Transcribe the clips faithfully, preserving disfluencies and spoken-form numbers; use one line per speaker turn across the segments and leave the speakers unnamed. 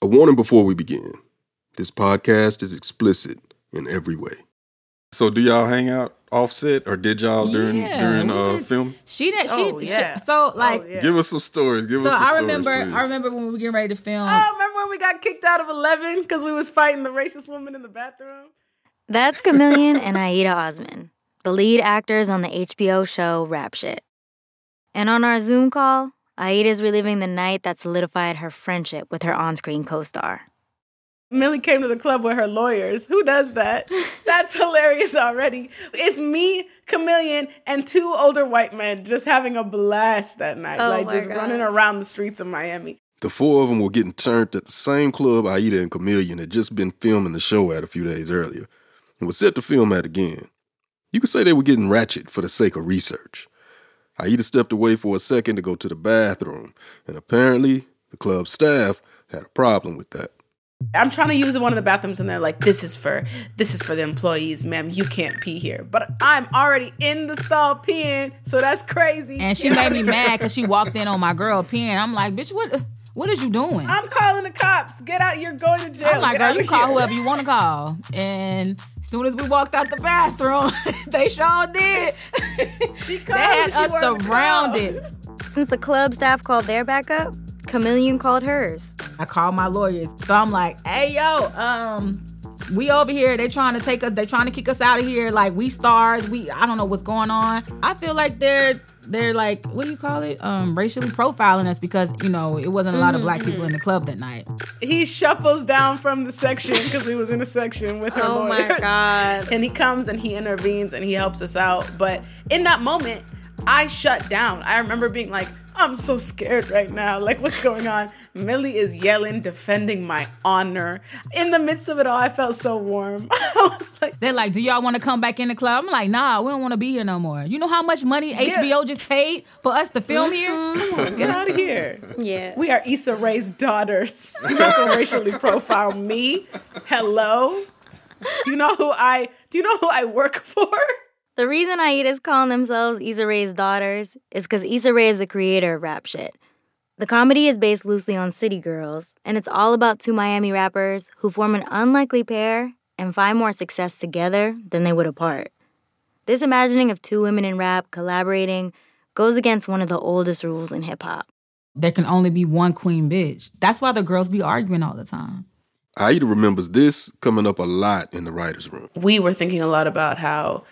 A warning before we begin. This podcast is explicit in every way. So do y'all hang out offset, or did y'all during
yeah,
during uh
did.
film?
She did. She,
Oh, yeah.
she so like.
Oh, yeah.
Give us some stories. Give
So
us some
I
stories,
remember.
please.
I remember when we were getting ready to film.
Oh, remember when we got kicked out of eleven because we was fighting the racist woman in the bathroom?
That's Chameleon and Aida Osman, the lead actors on the H B O show Rap Shit. And on our Zoom call, Aida's reliving the night that solidified her friendship with her on-screen co-star.
Millie came to the club with her lawyers. Who does that? That's hilarious already. It's me, Chameleon, and two older white men just having a blast that night.
Oh
like
my
just
God.
running around the streets of Miami.
The four of them were getting turned at the same club Aida and Chameleon had just been filming the show at a few days earlier and was set to film at again. You could say they were getting ratchet for the sake of research. Aida stepped away for a second to go to the bathroom, and apparently the club staff had a problem with that.
I'm trying to use one of the bathrooms and they're like, this is for this is for the employees, ma'am. You can't pee here. But I'm already in the stall peeing, so that's crazy.
And she made me mad because she walked in on my girl peeing. I'm like, bitch, what what is you doing?
I'm calling the cops. Get out. You're going to jail.
I'm like,
Get
girl,
out
you
of
call
here.
whoever you want to call. And as soon as we walked out the bathroom, they sure did.
She
They
called.
had
she
us
wanted to
surrounded.
Since the club staff called their backup, Chameleon called hers.
I called my lawyers. So I'm like, hey, yo, um, we over here. They trying to take us. They trying to kick us out of here. Like, we stars. We, I don't know what's going on. I feel like they're, they're like, what do you call it? Um, racially profiling us because, you know, it wasn't a lot of black people in the club that night.
He shuffles down from the section because we was in a section with her
Oh
lawyers.
my God.
And he comes and he intervenes and he helps us out. But in that moment, I shut down. I remember being like, I'm so scared right now. Like, what's going on? Millie is yelling, defending my honor. In the midst of it all, I felt so warm. I was like,
They're like, do y'all want to come back in the club? I'm like, nah, we don't want to be here no more. You know how much money H B O just paid for us to film here?
come on, get out of here.
Yeah.
We are Issa Rae's daughters. You're not gonna racially profile me. Hello? Do you know who I do you know who I work for?
The reason Aida's calling themselves Issa Rae's daughters is because Issa Rae is the creator of Rap Shit. The comedy is based loosely on City Girls, and it's all about two Miami rappers who form an unlikely pair and find more success together than they would apart. This imagining of two women in rap collaborating goes against one of the oldest rules in hip-hop.
There can only be one queen bitch. That's why the girls be arguing all the time.
Aida remembers this coming up a lot in the writer's room.
We were thinking a lot about how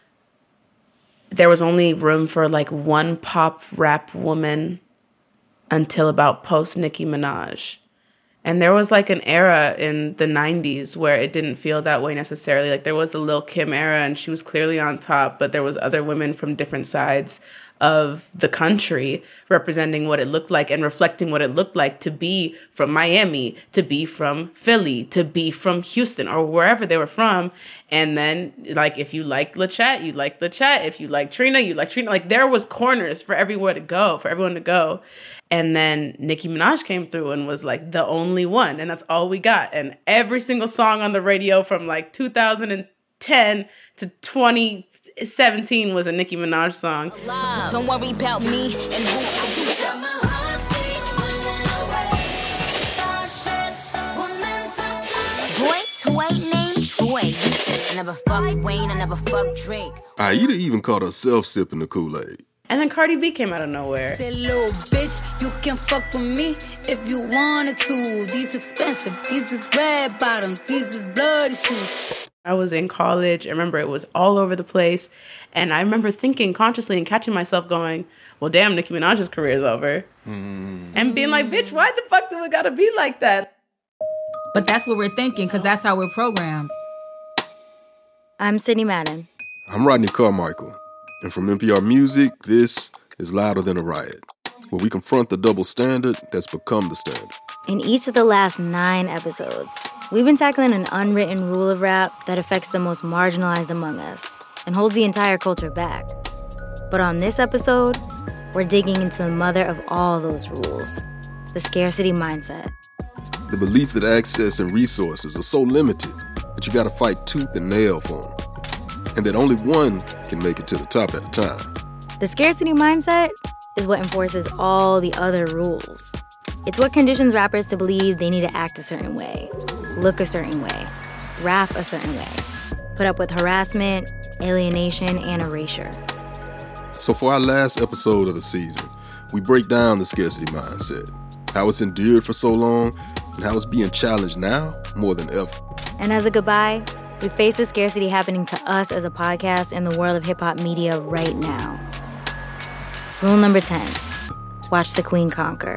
there was only room for like one pop rap woman until about post Nicki Minaj. And there was like an era in the nineties where it didn't feel that way necessarily. Like there was the Lil' Kim era and she was clearly on top, but there was other women from different sides of the country representing what it looked like and reflecting what it looked like to be from Miami, to be from Philly, to be from Houston or wherever they were from. And then like if you like LaChat, you like LaChat. If you like Trina, you like Trina. Like there was corners for everyone to go, for everyone to go. And then Nicki Minaj came through and was like the only one. And that's all we got. And every single song on the radio from like two thousand ten to twenty seventeen was a Nicki Minaj song.
Don't worry about me and who I am. Boy, Tway named Troy. I never fucked Wayne, I never fucked Drake.
Aida even caught herself sipping the Kool-Aid.
And then Cardi B came out of nowhere.
That little bitch, you can fuck with me if you wanted to. These expensive, these is red bottoms, these is bloody shoes.
I was in college. I remember it was all over the place. And I remember thinking consciously and catching myself going, well, damn, Nicki Minaj's career is over. Mm. And being like, bitch, why the fuck do it gotta be like that?
But that's what we're thinking because that's how we're programmed.
I'm Sydney Madden.
I'm Rodney Carmichael. And from N P R Music, this is Louder Than a Riot, where we confront the double standard that's become the standard.
In each of the last nine episodes, we've been tackling an unwritten rule of rap that affects the most marginalized among us and holds the entire culture back. But on this episode, we're digging into the mother of all those rules, the scarcity mindset.
The belief that access and resources are so limited that you gotta fight tooth and nail for them, and that only one can make it to the top at a time.
The scarcity mindset is what enforces all the other rules. It's what conditions rappers to believe they need to act a certain way, look a certain way, rap a certain way, put up with harassment, alienation, and erasure.
So for our last episode of the season, we break down the scarcity mindset, how it's endured for so long, and how it's being challenged now more than ever.
And as a goodbye, we face the scarcity happening to us as a podcast in the world of hip-hop media right now. Rule number ten, watch the queen conquer.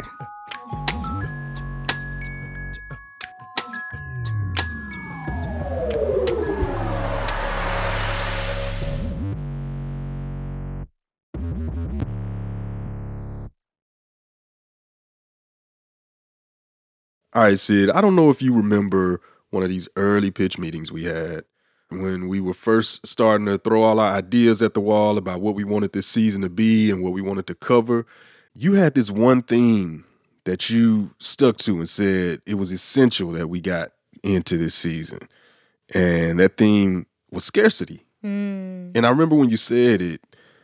All right, Sid, I don't know if you remember one of these early pitch meetings we had when we were first starting to throw all our ideas at the wall about what we wanted this season to be and what we wanted to cover. You had this one theme that you stuck to and said it was essential that we got into this season. And that theme was scarcity. Mm. And I remember when you said it,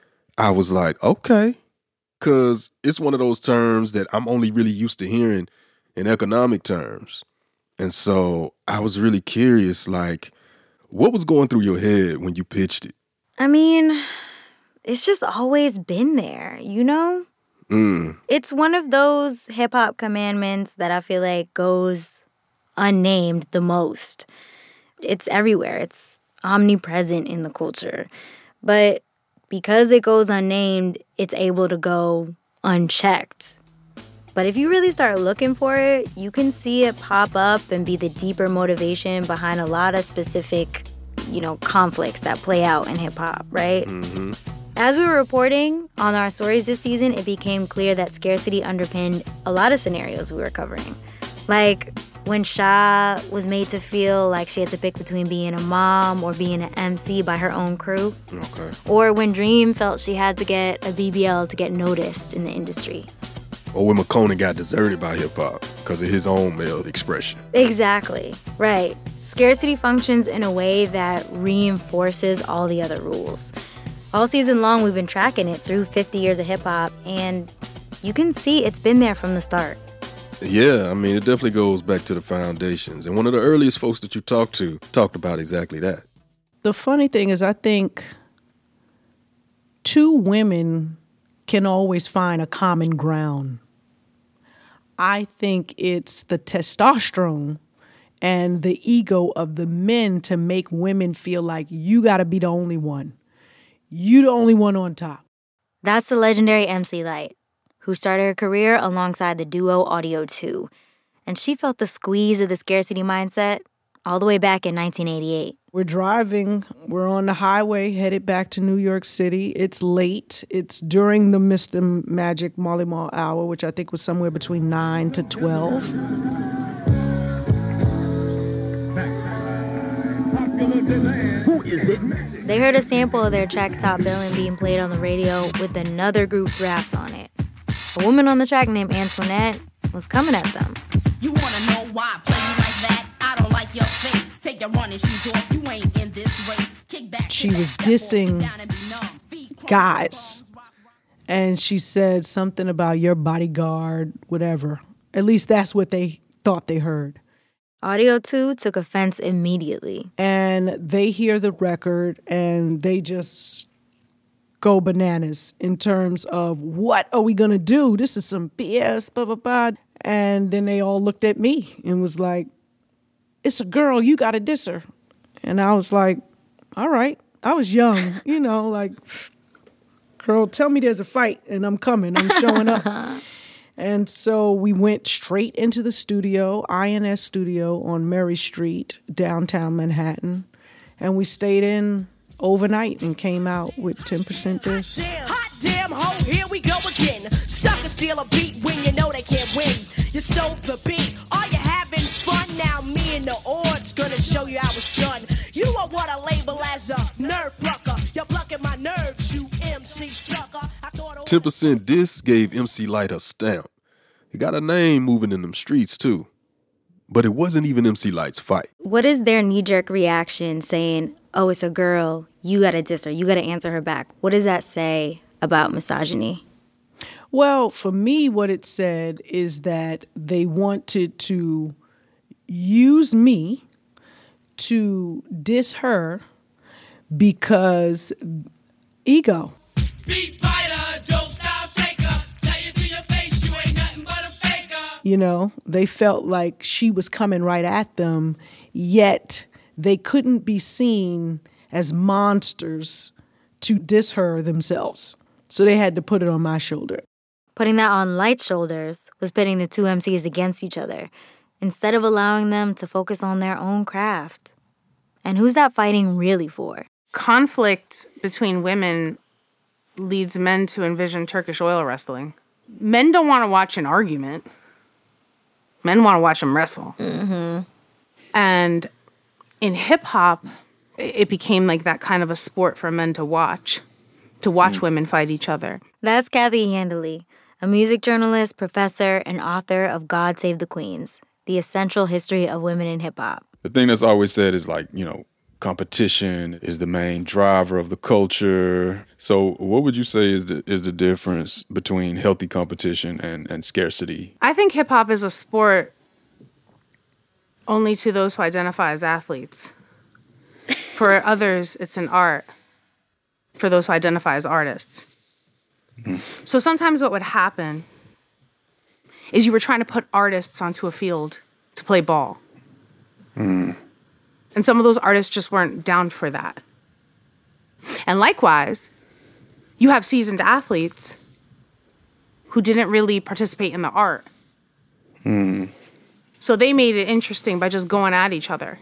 I was like, okay, because it's one of those terms that I'm only really used to hearing in economic terms. And so I was really curious, like, what was going through your head when you pitched it?
I mean, it's just always been there, you know? Mm. It's one of those hip-hop commandments that I feel like goes unnamed the most. It's everywhere. It's omnipresent in the culture. But because it goes unnamed, it's able to go unchecked. But if you really start looking for it, you can see it pop up and be the deeper motivation behind a lot of specific, you know, conflicts that play out in hip-hop, right? Mm-hmm. As we were reporting on our stories this season, it became clear that scarcity underpinned a lot of scenarios we were covering. Like when Sha was made to feel like she had to pick between being a mom or being an M C by her own crew.
Okay.
Or when Dream felt she had to get a B B L to get noticed in the industry.
Or when Makonnen got deserted by hip-hop because of his own male expression.
Exactly. Right. Scarcity functions in a way that reinforces all the other rules. All season long, we've been tracking it through fifty years of hip-hop, and you can see it's been there from the start.
Yeah, I mean, it definitely goes back to the foundations. And one of the earliest folks that you talked to talked about exactly that.
The funny thing is, I think two women can always find a common ground. I think it's the testosterone and the ego of the men to make women feel like you got to be the only one. You the only one on top.
That's the legendary M C Lyte, who started her career alongside the duo Audio two. And she felt the squeeze of the scarcity mindset all the way back in nineteen eighty-eight.
We're driving. We're on the highway headed back to New York City. It's late. It's during the Mister Magic Marley Marl hour, which I think was somewhere between nine to twelve.
Who is it? They heard a sample of their track Top Billin' being played on the radio with another group's raps on it. A woman on the track named Antoinette was coming at them.
You wanna know why I play you like that? I don't like your face. Take your running shoes off. You ain't in this race. Kick back.
She was dissing guys. And she said something about your bodyguard, whatever. At least that's what they thought they heard.
Audio two took offense immediately.
And they hear the record and they just go bananas in terms of what are we going to do? This is some B S, blah, blah, blah. And then they all looked at me and was like, it's a girl, you got to diss her. And I was like, all right. I was young, you know, like, girl, tell me there's a fight and I'm coming, I'm showing up. And so we went straight into the studio, I N S Studio on Murray Street, downtown Manhattan. And we stayed in overnight and came out with ten percent Diss.
Hot damn ho, here we go again. Suckers steal a beat when you know they can't win. You stole the beat, are you having fun? Now me and the odds gonna show you how it's done. You are what I label as a nerve plucker. You're plucking my nerves, you M C sucker. I thought
ten percent Diss gave M C Lyte a stamp. He got a name moving in them streets too. But it wasn't even M C Lyte's fight.
What is their knee-jerk reaction saying, oh, it's a girl, you gotta diss her, you gotta answer her back? What does that say about misogyny?
Well, for me, what it said is that they wanted to use me to diss her because ego.
Beat fighter, dope style taker. Tell you to your face, you ain't nothing but a faker.
You know, they felt like she was coming right at them, yet they couldn't be seen as monsters to diss her themselves. So they had to put it on my shoulder.
Putting that on Light's shoulders was pitting the two M Cs against each other, instead of allowing them to focus on their own craft. And who's that fighting really for?
Conflict between women leads men to envision Turkish oil wrestling. Men don't want to watch an argument. Men want to watch them wrestle.
Mm-hmm.
And in hip-hop, it became like that kind of a sport for men to watch, to watch mm. women fight each other.
That's Kathy Iandoli, a music journalist, professor, and author of God Save the Queens, The Essential History of Women in Hip-Hop.
The thing that's always said is like, you know, competition is the main driver of the culture. So what would you say is the is the difference between healthy competition and, and scarcity?
I think hip-hop is a sport only to those who identify as athletes. For others, it's an art. For those who identify as artists. Mm. So sometimes what would happen is you were trying to put artists onto a field to play ball.
Mm.
And some of those artists just weren't down for that. And likewise, you have seasoned athletes who didn't really participate in the art.
Mm.
So they made it interesting by just going at each other.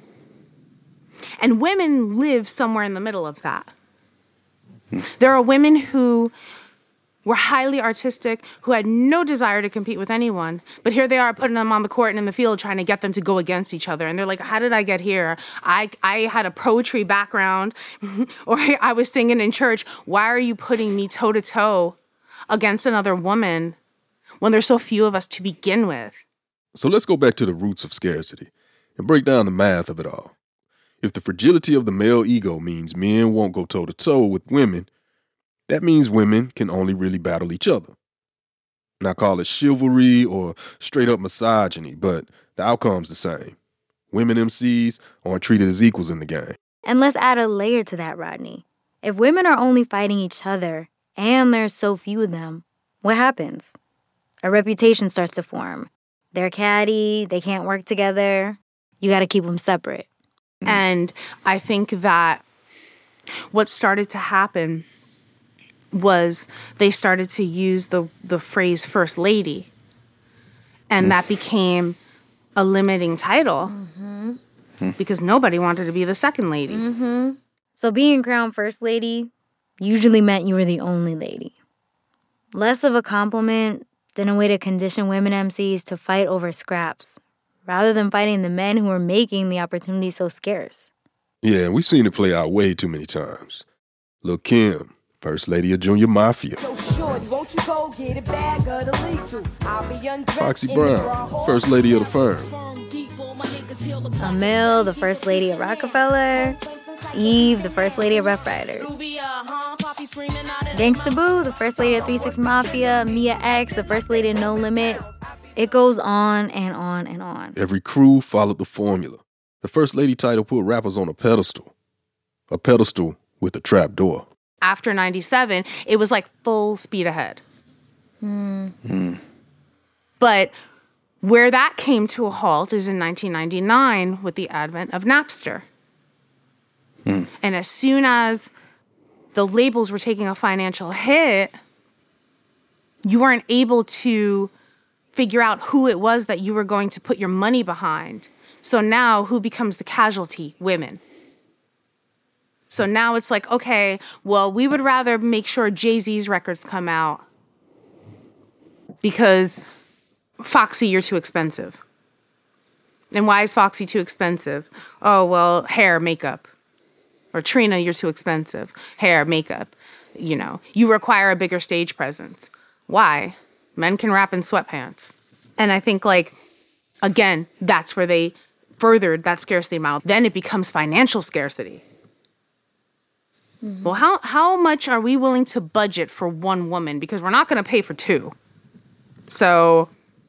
And women live somewhere in the middle of that. Mm. There are women who were highly artistic, who had no desire to compete with anyone. But here they are putting them on the court and in the field trying to get them to go against each other. And they're like, how did I get here? I, I had a poetry background, or I was singing in church. Why are you putting me toe-to-toe against another woman when there's so few of us to begin with?
So let's go back to the roots of scarcity and break down the math of it all. If the fragility of the male ego means men won't go toe-to-toe with women, that means women can only really battle each other. Now call it chivalry or straight-up misogyny, but the outcome's the same. Women M Cs aren't treated as equals in the game.
And let's add a layer to that, Rodney. If women are only fighting each other, and there's so few of them, what happens? A reputation starts to form. They're catty, they can't work together. You gotta keep them separate.
And I think that what started to happen was they started to use the, the phrase first lady. And that became a limiting title
mm-hmm.
because nobody wanted to be the second lady.
Mm-hmm. So being crowned first lady usually meant you were the only lady. Less of a compliment than a way to condition women M Cs to fight over scraps, rather than fighting the men who were making the opportunity so scarce.
Yeah, we've seen it play out way too many times. Lil' Kim, First Lady of Junior Mafia.
Yo, shorty, won't you go get a bag of the lethal? I'll be undressed.
Foxy Brown, First Lady of the Firm.
Emil, the First Lady of Rockefeller. Eve, the First Lady of Rough Riders. Gangsta Boo, the First Lady of three six Mafia. Mia X, the First Lady of No Limit. It goes on and on and on.
Every crew followed the formula. The First Lady title put rappers on a pedestal. A pedestal with a trap door.
After ninety-seven, it was like full speed ahead.
Mm.
Mm.
But where that came to a halt is in nineteen ninety-nine with the advent of Napster.
Mm.
And as soon as the labels were taking a financial hit, you weren't able to figure out who it was that you were going to put your money behind. So now who becomes the casualty? Women. So now it's like, okay, well, we would rather make sure Jay-Z's records come out because Foxy, you're too expensive. And why is Foxy too expensive? Oh, well, hair, makeup. Or Trina, you're too expensive. Hair, makeup. You know, you require a bigger stage presence. Why? Men can rap in sweatpants. And I think, like, again, that's where they furthered that scarcity model. Then it becomes financial scarcity. Mm-hmm. Well, how, how much are we willing to budget for one woman? Because we're not going to pay for two. So,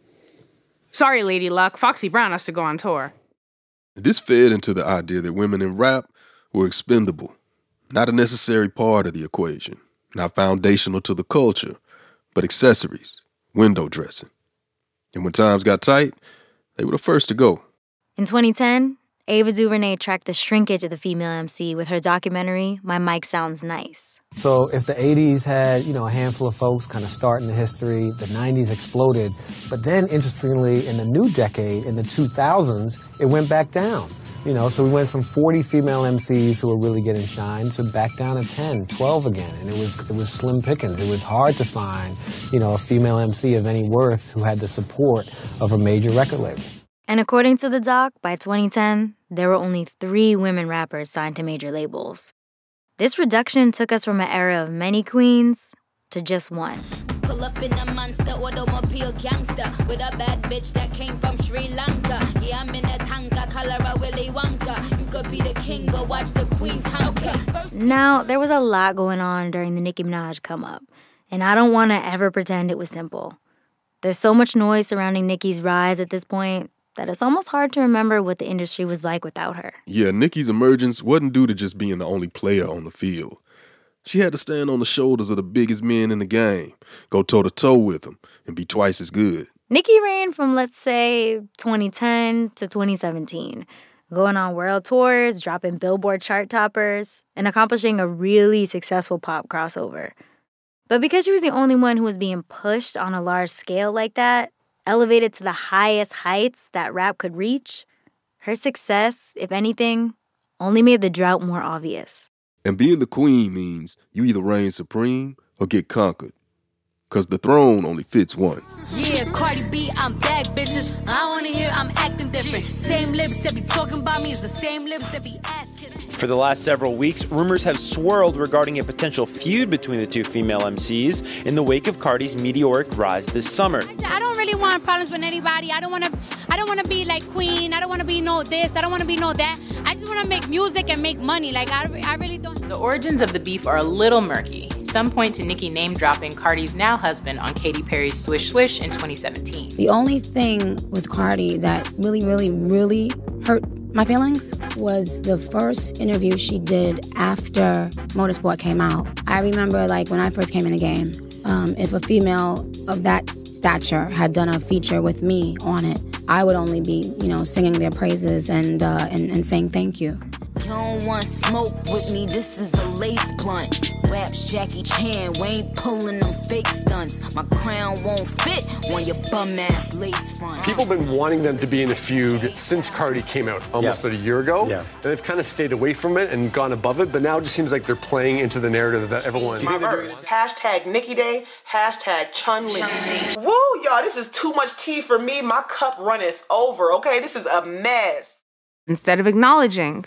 sorry, Lady Luck. Foxy Brown has to go on tour.
This fed into the idea that women in rap were expendable, not a necessary part of the equation, not foundational to the culture, but accessories, window dressing. And when times got tight, they were the first to go.
In twenty ten, Ava DuVernay tracked the shrinkage of the female M C with her documentary, My Mic Sounds Nice.
So if the eighties had, you know, a handful of folks kind of starting the history, the nineties exploded. But then, interestingly, in the new decade, in the two thousands, it went back down. You know, so we went from forty female M Cs who were really getting shine to back down to ten, twelve again. And it was it was slim pickings. It was hard to find, you know, a female M C of any worth who had the support of a major record label.
And according to the doc, by twenty ten, there were only three women rappers signed to major labels. This reduction took us from an era of many queens to just one.
Pull up in a monster automobile gangster with a bad bitch that came from Sri Lanka. Yeah, I'm in a tanka, color a Willy Wonka. You could be the king, but watch the queen conquer.
Now, there was a lot going on during the Nicki Minaj come up, and I don't want to ever pretend it was simple. There's so much noise surrounding Nicki's rise at this point that it's almost hard to remember what the industry was like without her.
Yeah, Nicki's emergence wasn't due to just being the only player on the field. She had to stand on the shoulders of the biggest men in the game, go toe-to-toe with them, and be twice as good.
Nicki ran from, let's say, twenty ten to twenty seventeen, going on world tours, dropping Billboard chart toppers, and accomplishing a really successful pop crossover. But because she was the only one who was being pushed on a large scale like that, elevated to the highest heights that rap could reach, her success, if anything, only made the drought more obvious.
And being the queen means you either reign supreme or get conquered. Because the throne only fits one.
Yeah, Cardi B, I'm back, bitches. I wanna hear I'm acting different. Same lips that be talking about me is the same lips that be ass kissing.
For the last several weeks, rumors have swirled regarding a potential feud between the two female M Cs in the wake of Cardi's meteoric rise this summer.
I don't really want problems with anybody. I don't want to I don't want to be like Queen. I don't want to be no this. I don't want to be no that. I just want to make music and make money. Like, I, I really don't.
The origins of the beef are a little murky. Some point to Nicki name-dropping Cardi's now husband on Katy Perry's Swish Swish in twenty seventeen.
The only thing with Cardi that really, really, really hurt my feelings was the first interview she did after Motorsport came out. I remember, like, when I first came in the game, um, if a female of that stature had done a feature with me on it, I would only be, you know, singing their praises and uh, and, and saying thank you.
You don't want smoke with me, this is a lace blunt. Raps Jackie Chan, we ain't pulling them fake stunts. My crown won't fit on your bum-ass lace front.
People have been wanting them to be in a feud since Cardi came out almost
Yeah.
a year ago.
Yeah.
And they've kind of stayed away from it and gone above it, but now it just seems like they're playing into the narrative that everyone...
My verse. Hashtag Nicki Day, hashtag Chun Li. Woo, y'all, this is too much tea for me. My cup runneth over, okay? This is a mess.
Instead of acknowledging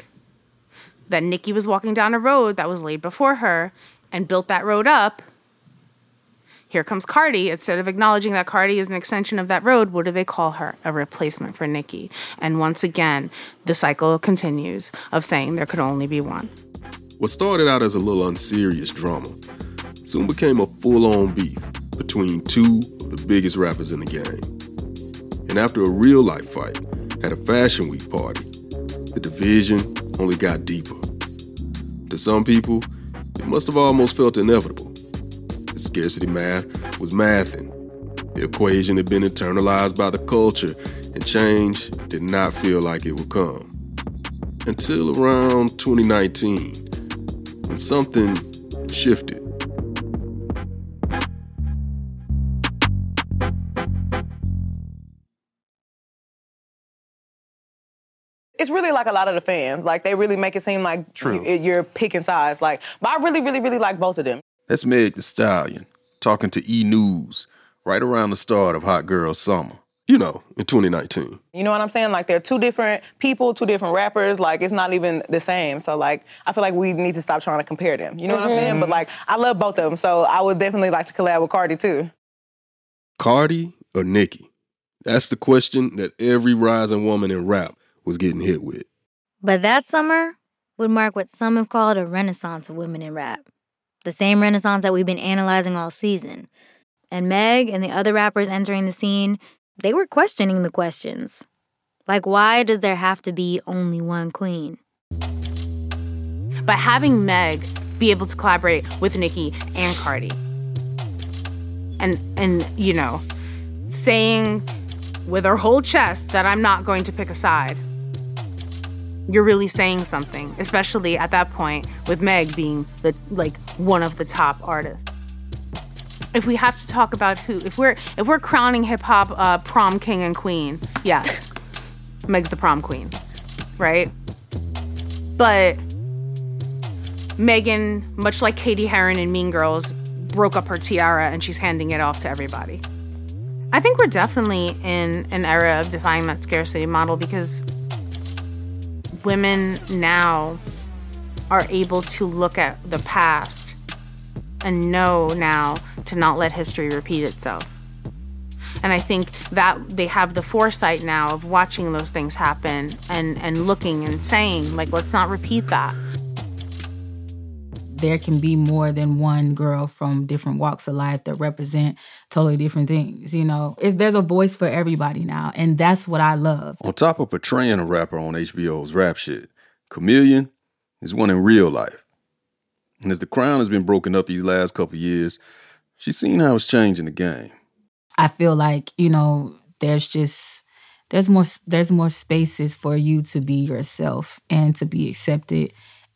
that Nicki was walking down a road that was laid before her and built that road up, here comes Cardi. Instead of acknowledging that Cardi is an extension of that road, what do they call her? A replacement for Nicki. And once again, the cycle continues of saying there could only be one.
What started out as a little unserious drama soon became a full-on beef between two of the biggest rappers in the game. And after a real-life fight at a Fashion Week party, the division only got deeper. To some people, it must have almost felt inevitable. The scarcity math was mathing. The equation had been internalized by the culture, and change did not feel like it would come. Until around twenty nineteen, when something shifted.
It's really like a lot of the fans. Like, they really make it seem like
True.
you, you're picking sides. Like, but I really, really, really like both of them.
That's Meg Thee Stallion talking to E! News right around the start of Hot Girl Summer. You know, in twenty nineteen.
You know what I'm saying? Like, they're two different people, two different rappers. Like, it's not even the same. So, like, I feel like we need to stop trying to compare them. You know what I'm saying? But, like, I love both of them. So I would definitely like to collab with Cardi, too.
Cardi or Nicki? That's the question that every rising woman in rap was getting hit with.
But that summer would mark what some have called a renaissance of women in rap. The same renaissance that we've been analyzing all season. And Meg and the other rappers entering the scene, they were questioning the questions. Like, why does there have to be only one queen?
But having Meg be able to collaborate with Nicki and Cardi, and, and you know, saying with her whole chest that I'm not going to pick a side, you're really saying something, especially at that point with Meg being the like one of the top artists. If we have to talk about who, if we're if we're crowning hip hop uh, prom king and queen, yes, Meg's the prom queen, right? But Megan, much like Katie Heron in Mean Girls, broke up her tiara and she's handing it off to everybody. I think we're definitely in an era of defying that scarcity model because women now are able to look at the past and know now to not let history repeat itself. And I think that they have the foresight now of watching those things happen and, and looking and saying, like, let's not repeat that.
There can be more than one girl from different walks of life that represent totally different things, you know. It's, there's a voice for everybody now, and that's what I love.
On top of portraying a rapper on H B O's Rap Shit, Chameleon is one in real life. And as the crown has been broken up these last couple years, she's seen how it's changing the game.
I feel like, you know, there's just, there's more, there's more spaces for you to be yourself and to be accepted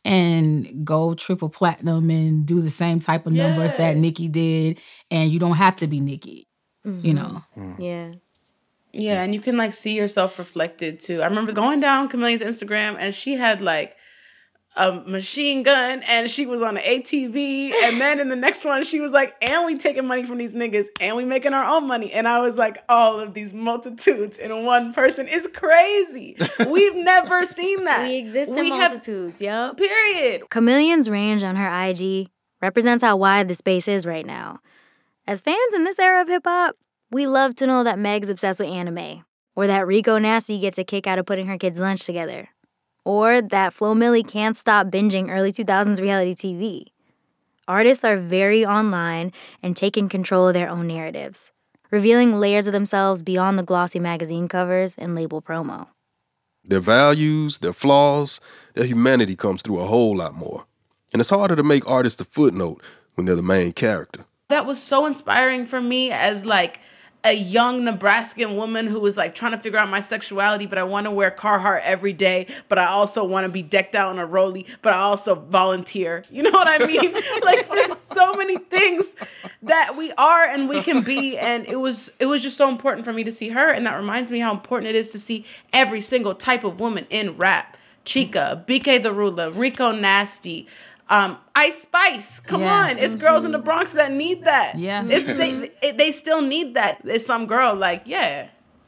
and go triple platinum and do the same type of numbers yeah. that Nicki did. And you don't have to be Nicki, mm-hmm. you know?
Mm. Yeah.
Yeah, and you can, like, see yourself reflected, too. I remember going down Chameleon's Instagram, and she had, like, a machine gun, and she was on an A T V, and then in the next one, she was like, and we taking money from these niggas, and we making our own money. And I was like, all of these multitudes in one person is crazy. We've never seen that.
We exist in
we
multitudes,
have, yep. Period.
Chameleon's range on her I G represents how wide the space is right now. As fans in this era of hip-hop, we love to know that Meg's obsessed with anime, or that Rico Nasty gets a kick out of putting her kids' lunch together, or that Flo Milli can't stop binging early two thousands reality T V. Artists are very online and taking control of their own narratives, revealing layers of themselves beyond the glossy magazine covers and label promo.
Their values, their flaws, their humanity comes through a whole lot more. And it's harder to make artists a footnote when they're the main character.
That was so inspiring for me as, like, a young Nebraskan woman who was like trying to figure out my sexuality, but I want to wear Carhartt every day, but I also want to be decked out in a Rollie, but I also volunteer. You know what I mean? Like, there's so many things that we are and we can be, and it was it was just so important for me to see her, and that reminds me how important it is to see every single type of woman in rap. Chica, B K the Ruler, Rico Nasty, Um, Ice Spice, come yeah. on. It's mm-hmm. girls in the Bronx that need that.
Yeah.
It's, they, it, they still need that. It's some girl like, yeah,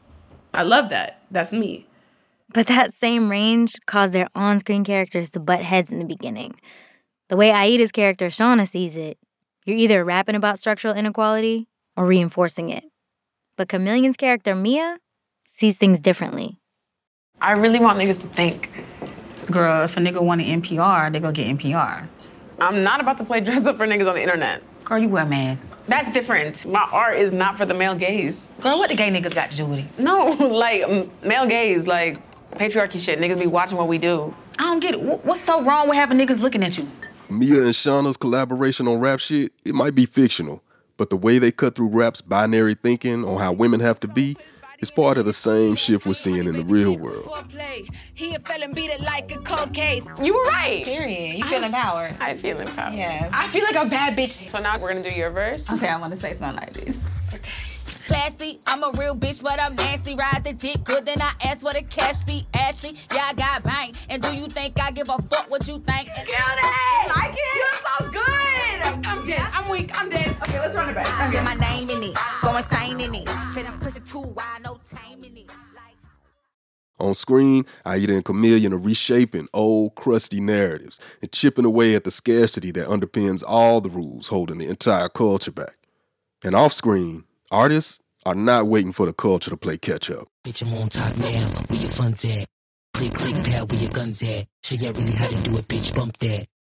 I love that. That's me.
But that same range caused their on-screen characters to butt heads in the beginning. The way Aida's character, Shauna, sees it, you're either rapping about structural inequality or reinforcing it. But Chameleon's character, Mia, sees things differently.
I really want niggas to think, girl, if a nigga want an N P R, they go get N P R.
I'm not about to play dress up for niggas on the internet.
Girl, you wear a mask.
That's different. My art is not for the male gaze.
Girl, what the gay niggas got to do with it?
No, like, um, male gaze, like, patriarchy shit. Niggas be watching what we do.
I don't get it. What's so wrong with having niggas looking at you?
Mia and Shauna's collaboration on Rap Shit, it might be fictional, but the way they cut through rap's binary thinking on how women have to be, it's part of the same shift we're seeing in the real world.
He a felon, beat it like a cold case.
You were right.
Period. You feel empowered.
I feel empowered.
Yes. I feel like a bad bitch.
So now we're gonna do your verse.
Okay, I want to say something like this.
Classy, I'm a real bitch, but I'm nasty. Ride the dick good, then I ask for the cash fee. Ashley, yeah, I got bang. And do you think I give a fuck what you think?
Kill it! Like it? You're so good! I'm dead. I'm weak. I'm dead. Okay, let's run it back.
I get my name in it. Go insane in it. Said I'm pussy too wide, no time in it.
On screen, Aida and Chameleon are reshaping old, crusty narratives and chipping away at the scarcity that underpins all the rules holding the entire culture back. And off screen, artists are not waiting for the culture to play catch up.
Bitch, I'm on top now. Where your funds at? Click, click, pal, where your guns at? She got really how to do it, bitch, bump that.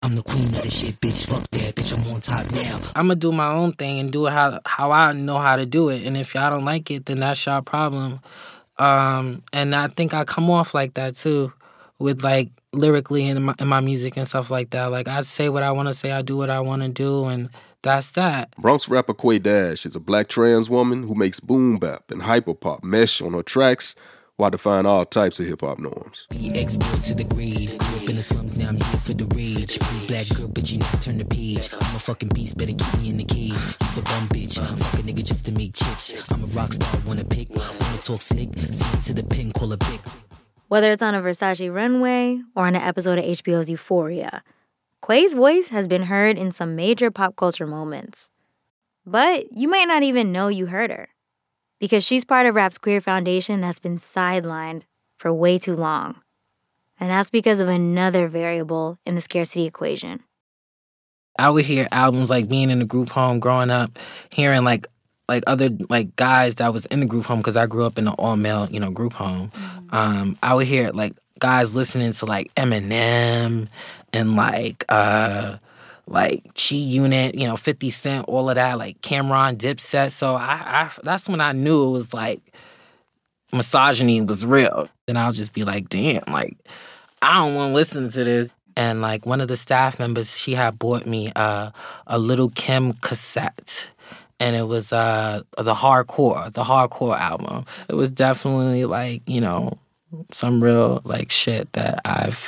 I'm the queen of the shit, bitch. Fuck that, bitch. I'm on top now.
I'm gonna do my own thing and do it how how I know how to do it. And if y'all don't like it, then that's y'all problem. Um, and I think I come off like that too, with like lyrically in my, in my music and stuff like that. Like I say what I want to say, I do what I want to do, and that's that.
Bronx rapper Quay Dash is a black trans woman who makes boom bap and hyperpop mesh on her tracks while defying all types of hip-hop norms.
Be export to the grave. Grew up in the slums, now I'm here for the rage. Pretty black girl, but you never turn the page. I'm a fucking beast, better keep me in the cage. You's a bum bitch, fuck a nigga just to make chips. I'm a rock star, wanna pick, wanna talk slick. See to the pin, call a pick.
Whether it's on a Versace runway or on an episode of H B O's Euphoria, Quay's voice has been heard in some major pop culture moments. But you might not even know you heard her, because she's part of rap's queer foundation that's been sidelined for way too long. And that's because of another variable in the scarcity equation.
I would hear albums like being in the group home growing up, hearing like like other like guys that was in the group home, because I grew up in an all-male, you know, group home. Mm-hmm. Um, I would hear like guys listening to like Eminem and like uh like G-Unit, you know, fifty Cent, all of that, like Cameron, Dipset. So I, I that's when I knew it was like misogyny was real. Then I'll just be like, damn, like I don't want to listen to this. And like one of the staff members, she had bought me uh, a Little Kim cassette. And it was uh, the hardcore, the hardcore album. It was definitely like, you know, some real like shit that I've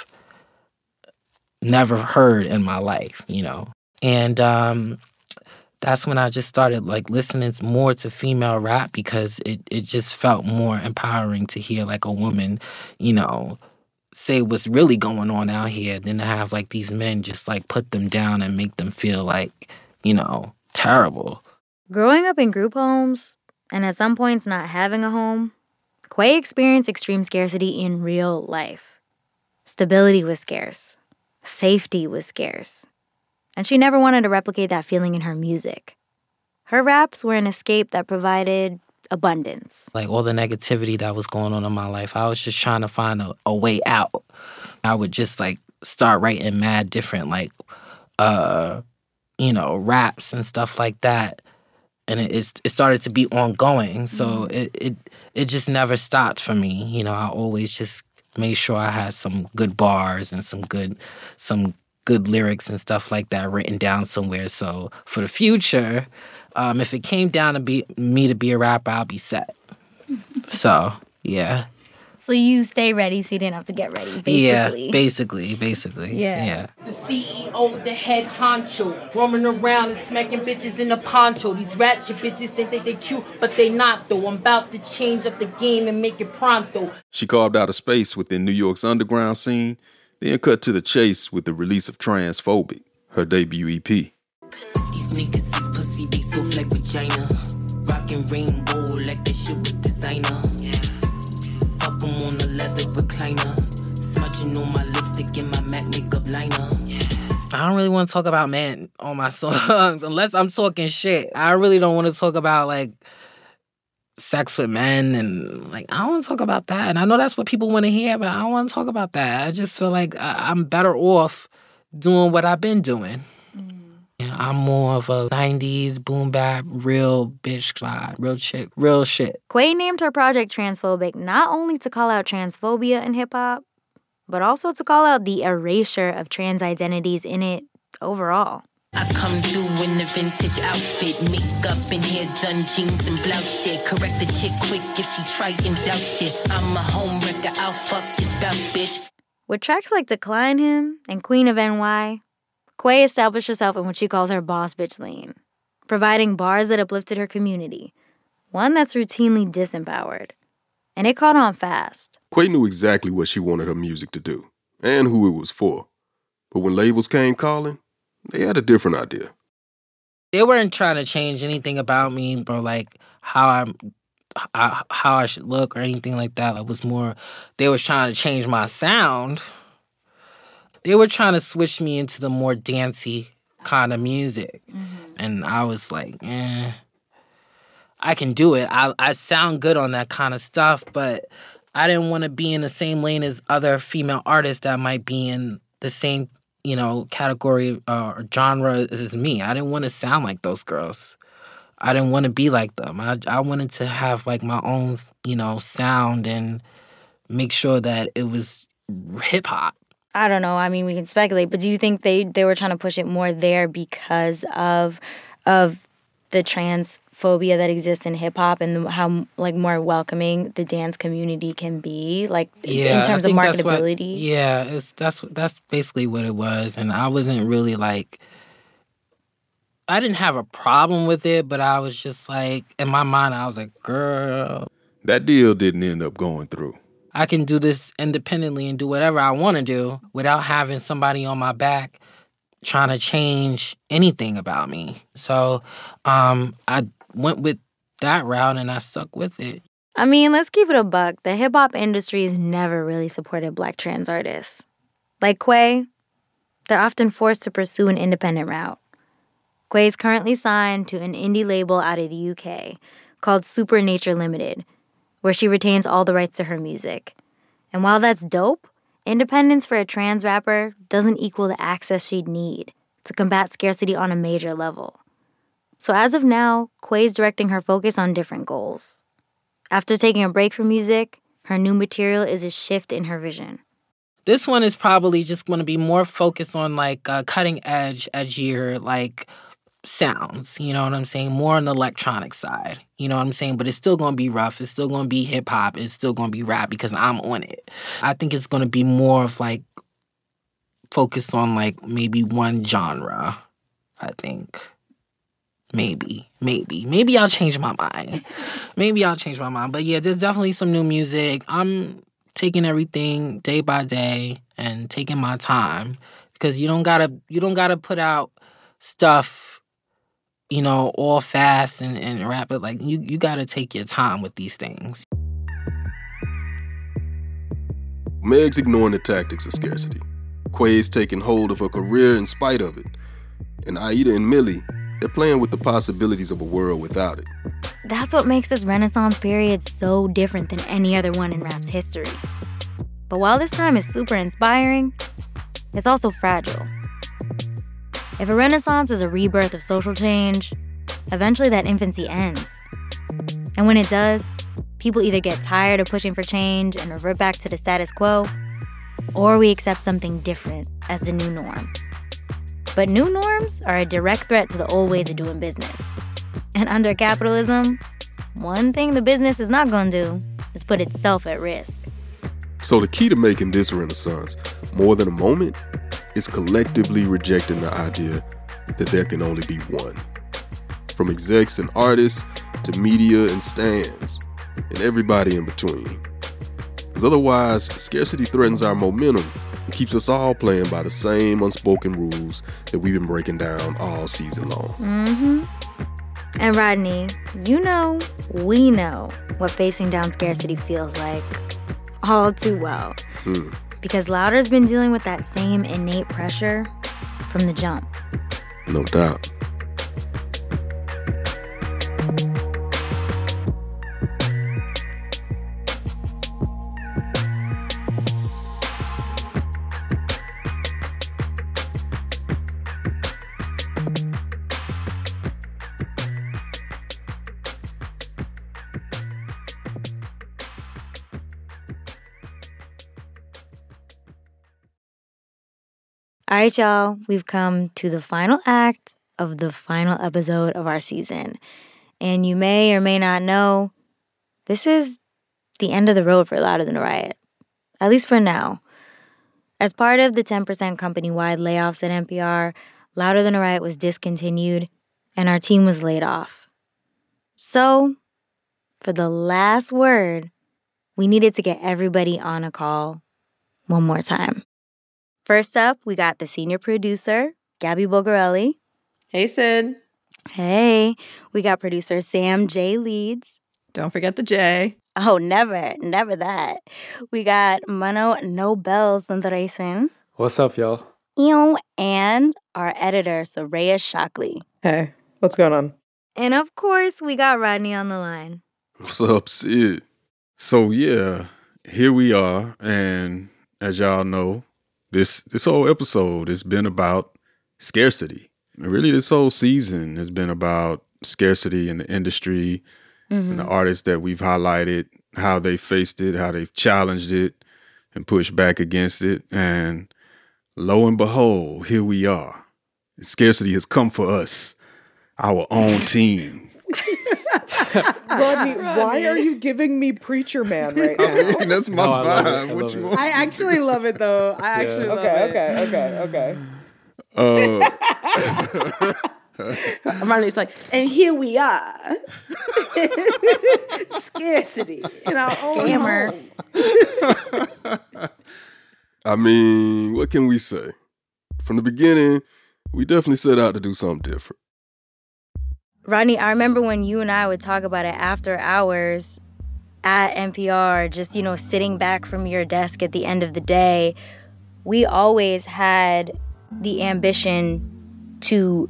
never heard in my life, you know. And um, that's when I just started like listening more to female rap, because it, it just felt more empowering to hear like a woman, you know, say what's really going on out here than to have like these men just like put them down and make them feel like, you know, terrible.
Growing up in group homes, and at some points not having a home, Quay experienced extreme scarcity in real life. Stability was scarce. Safety was scarce. And she never wanted to replicate that feeling in her music. Her raps were an escape that provided abundance.
Like all the negativity that was going on in my life, I was just trying to find a, a way out. I would just like start writing mad different like, uh, you know, raps and stuff like that. And it it started to be ongoing, so mm-hmm. it, it it just never stopped for me. You know, I always just made sure I had some good bars and some good some good lyrics and stuff like that written down somewhere. So for the future, um, if it came down to be me to be a rapper, I'll be set. So yeah.
So you stay ready, so you didn't have to get ready. Basically.
Yeah, basically, basically.
Yeah.
yeah.
The C E O, the head honcho, roaming around and smacking bitches in a poncho. These ratchet bitches think they they cute, but they not though. I'm about to change up the game and make it pronto.
She carved out a space within New York's underground scene, then cut to the chase with the release of Transphobic, her debut E P.
These niggas is pussy, they so like vagina. Rockin' rainbow like that shit was designer. Fuck 'em on the leather recliner. Smudging on my lipstick and my MAC makeup liner.
I don't really want to talk about men on my songs unless I'm talking shit. I really don't want to talk about like sex with men and like I don't want to talk about that. And I know that's what people want to hear, but I don't want to talk about that. I just feel like I- I'm better off doing what I've been doing. Yeah, I'm more of a nineties boom bap, real bitch vibe, real chick, real shit.
Quay named her project Transphobic not only to call out transphobia in hip-hop, but also to call out the erasure of trans identities in it overall.
I come through in the vintage outfit, makeup and hair done, jeans and blouse shit. Correct the chick quick if she try and doubt shit. I'm a home wrecker, I'll fuck your spouse, bitch.
With tracks like Decline Him and Queen of N Y, Quay established herself in what she calls her boss bitch lane, providing bars that uplifted her community, one that's routinely disempowered. And it caught on fast.
Quay knew exactly what she wanted her music to do, and who it was for. But when labels came calling, they had a different idea.
They weren't trying to change anything about me, bro, like how I'm, I, how I should look or anything like that. It was more, they were trying to change my sound. They were trying to switch me into the more dancey kind of music. Mm-hmm. And I was like, eh, I can do it. I, I sound good on that kind of stuff, but I didn't want to be in the same lane as other female artists that might be in the same, you know, category uh, or genre is me. I didn't want to sound like those girls. I didn't want to be like them. I I wanted to have like my own, you know, sound and make sure that it was hip hop.
I don't know. I mean, we can speculate, but do you think they, they were trying to push it more there because of of the transphobia that exists in hip hop and the, how like more welcoming the dance community can be, like
Yeah,
in terms
I
of
think that's what-
marketability?
yeah, it's that's that's basically what it was, and I wasn't really like. I didn't have a problem with it, but I was just like, in my mind, I was like, girl.
That deal didn't end up going through.
I can do this independently and do whatever I want to do without having somebody on my back trying to change anything about me. So um, I went with that route and I stuck with it.
I mean, let's keep it a buck. The hip-hop industry has never really supported Black trans artists. Like Quay, they're often forced to pursue an independent route. Quay is currently signed to an indie label out of the U K called Supernature Limited, where she retains all the rights to her music. And while that's dope, independence for a trans rapper doesn't equal the access she'd need to combat scarcity on a major level. So as of now, Quay's directing her focus on different goals. After taking a break from music, her new material is a shift in her vision.
This one is probably just going to be more focused on like uh, cutting edge, edgier, like sounds, you know what I'm saying? More on the electronic side, you know what I'm saying? But it's still going to be rough. It's still going to be hip hop. It's still going to be rap because I'm on it. I think it's going to be more of like focused on like maybe one genre, I think. Maybe, maybe. Maybe I'll change my mind. Maybe I'll change my mind. But yeah, there's definitely some new music. I'm taking everything day by day and taking my time because you don't gotta you don't gotta put out stuff, you know, all fast and, and rapid. Like you, you gotta take your time with these things.
Meg's ignoring the tactics of scarcity. Quay's taking hold of her career in spite of it. And Aida and Millie, they're playing with the possibilities of a world without it.
That's what makes this Renaissance period so different than any other one in rap's history. But while this time is super inspiring, it's also fragile. If a Renaissance is a rebirth of social change, eventually that infancy ends. And when it does, people either get tired of pushing for change and revert back to the status quo, or we accept something different as the new norm. But new norms are a direct threat to the old ways of doing business. And under capitalism, one thing the business is not going to do is put itself at risk.
So the key to making this Renaissance more than a moment is collectively rejecting the idea that there can only be one. From execs and artists to media and stands, and everybody in between. Because otherwise, scarcity threatens our momentum and keeps us all playing by the same unspoken rules that we've been breaking down all season long.
Mm-hmm. And Rodney, you know, we know what facing down scarcity feels like all too well.
Hmm.
Because Louder's been dealing with that same innate pressure from the jump.
No doubt.
All right, y'all, we've come to the final act of the final episode of our season. And you may or may not know, this is the end of the road for Louder Than a Riot, at least for now. As part of the ten percent company-wide layoffs at N P R, Louder Than a Riot was discontinued, and our team was laid off. So, for the last word, we needed to get everybody on a call one more time. First up, we got the senior producer, Gabby Bogarelli.
Hey, Sid.
Hey. We got producer Sam J. Leeds.
Don't forget the J.
Oh, never, never that. We got Mano Nobel Sundaresan.
What's up, y'all?
Ew, and our editor, Soraya Shockley.
Hey, what's going on?
And of course, we got Rodney on the line.
What's up, Sid?
So, yeah, here we are. And as y'all know,
This this whole episode has been about scarcity. And really, this whole season has been about scarcity in the industry
Mm-hmm.
and the artists that we've highlighted, how they faced it, how they've challenged it and pushed back against it. And lo and behold, here we are. Scarcity has come for us, our own team.
Rodney, why are you giving me Preacher Man right now?
I mean, that's my
No, I love it.
vibe.
I
What
love
you
it.
want?
I actually love it, though. I actually love
okay,
it.
okay, okay, okay.
Uh,
Rodney's like, and here we are. Scarcity in our own
Scammer.
home.
I mean, what can we say? From the beginning, we definitely set out to do something different.
Rodney, I remember when you and I would talk about it after hours at N P R, just, you know, sitting back from your desk at the end of the day. We always had the ambition to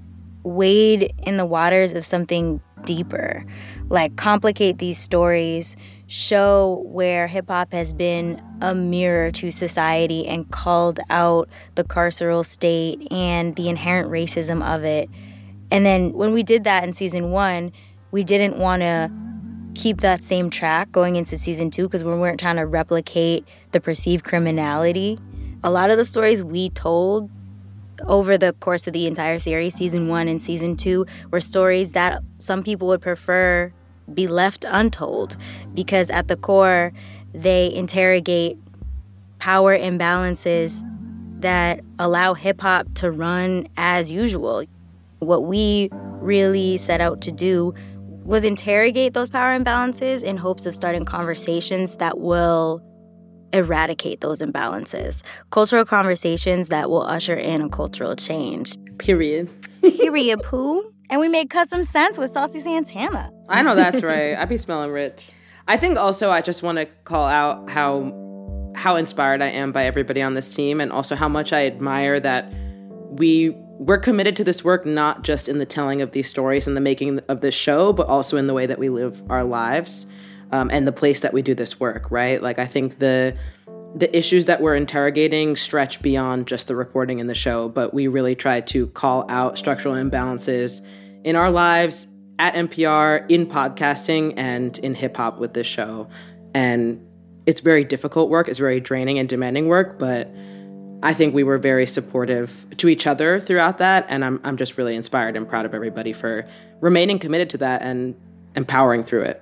wade in the waters of something deeper, like complicate these stories, show where hip-hop has been a mirror to society and called out the carceral state and the inherent racism of it. And then when we did that in season one, we didn't want to keep that same track going into season two because we weren't trying to replicate the perceived criminality. A lot of the stories we told over the course of the entire series, season one and season two, were stories that some people would prefer be left untold because at the core, they interrogate power imbalances that allow hip-hop to run as usual. What we really set out to do was interrogate those power imbalances in hopes of starting conversations that will eradicate those imbalances. Cultural conversations that will usher in a cultural change.
Period.
Period, poo. And we made custom scents with Saucy Santana.
I know that's right. I be smelling rich. I think also I just want to call out how how inspired I am by everybody on this team and also how much I admire that we we're committed to this work not just in the telling of these stories and the making of this show, but also in the way that we live our lives. Um, and the place that we do this work, right? Like, I think the the issues that we're interrogating stretch beyond just the reporting in the show, but we really try to call out structural imbalances in our lives, at N P R, in podcasting, and in hip-hop with this show. And it's very difficult work. It's very draining and demanding work, but I think we were very supportive to each other throughout that, and I'm I'm just really inspired and proud of everybody for remaining committed to that and empowering through it.